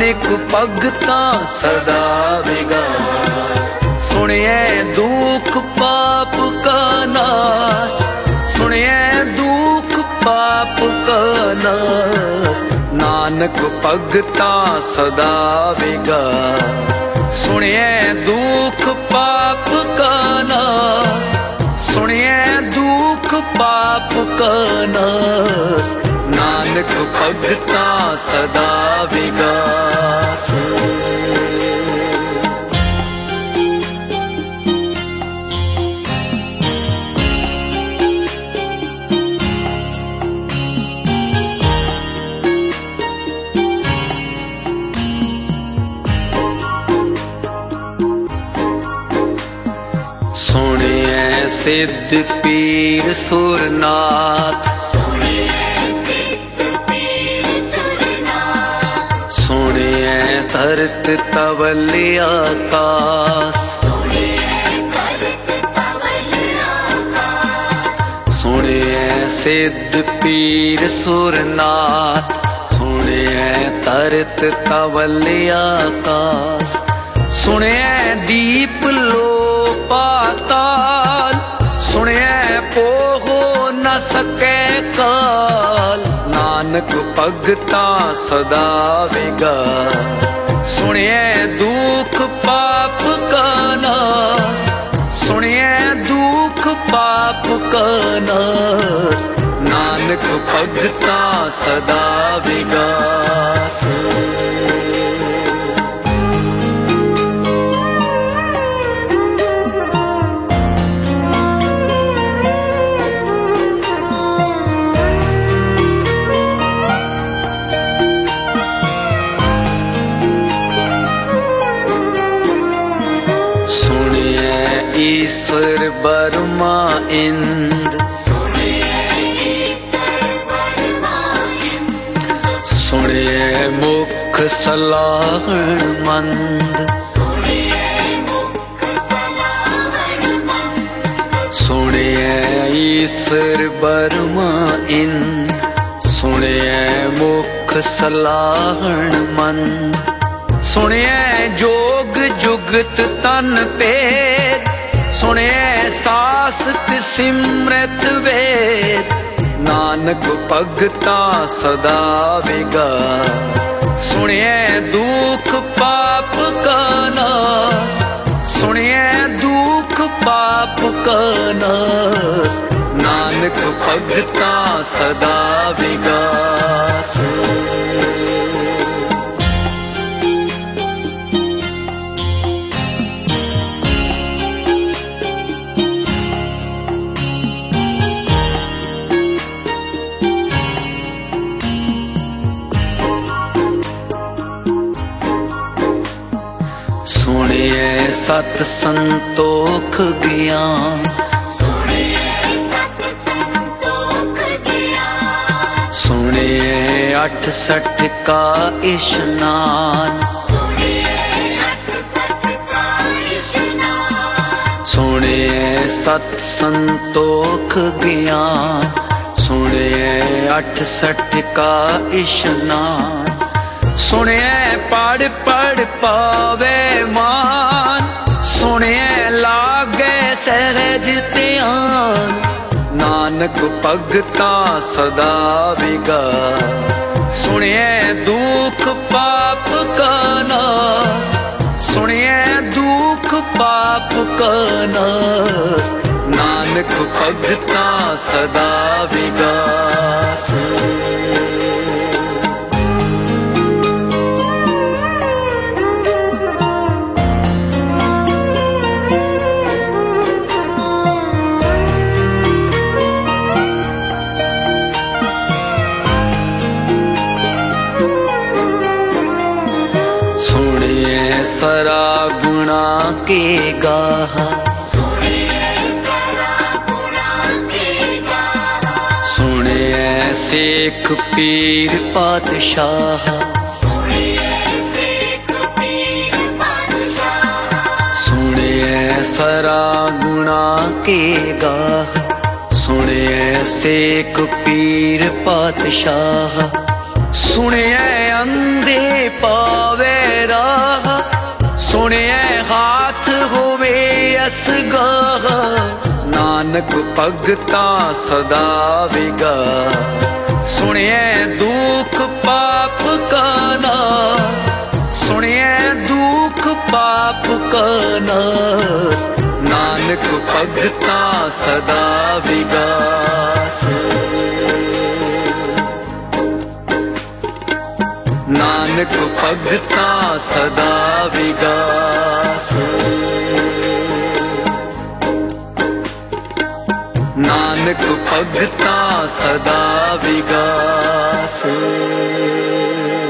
नानक भगतां सदा विगास। सुनिए दुख पाप का नाश, सुनिए दुख पाप का नाश, नानक भगतां सदा विगास। सुनिए दुख पाप का नाश, सुनिए दुख पाप का नाश, नानक भगतां सदा विगास। सुनिए सिद्ध पीर सुरनाथ, सुनिए धरत तवल आकाश, सुनिए सिद्ध पीर सुरनाथ, सुनिए धरत तवल आकाश। सुनिए दीप लो पाताल, सुनिए पोहो न सके काल, नानक भगतां सदा विगास। सुनिए दुख पाप का नाश, सुनिए दुख पाप का नाश, नानक भगतां सदा विगास। ईश्वर बर्मा इंद, सुनिए मुख सलाहण मंद, सुनिए ईश्वर बर्मा इंद, सुनिए मुख सलाहण मंद। सुनिए जोग जुगत तन पेद, सुनिए सासत सिमरत वेद, नानक भगतां सदा विगास। सुनिए दुख पाप का नाश, सुनिए दुख पाप का नाश, नानक भगतां सदा विगास। सुनिए सत संतोख ज्ञान, सुनिए 68 का इशनान, सुनिए सत संतोख ज्ञान, सुनिए 68 का इशनान। सुनिए पढ़ पढ़ पावे मान, सुनिए लागे सहज ध्यान, नानक भगतां सदा विगास। सुनिए दुख पाप का नाश, सुनिए दुख पाप का नाश, नानक भगतां सदा विगास। सरा गुणा के गाहा, सुनिए शेख पीर पातशाह, सुनिए सरा गुणा के गाहा, सुनिए शेख पीर पातशाह। सुनिए अंधे पावे राह सुनिए हाथ होवे असगाह नानक भगता सदा विगा सुनिए दुख पाप का नाश सुनिए दुख पाप का नाश नानक भगता सदा विगास नानक भगता सदा विगास नानक भगता सदा विगास।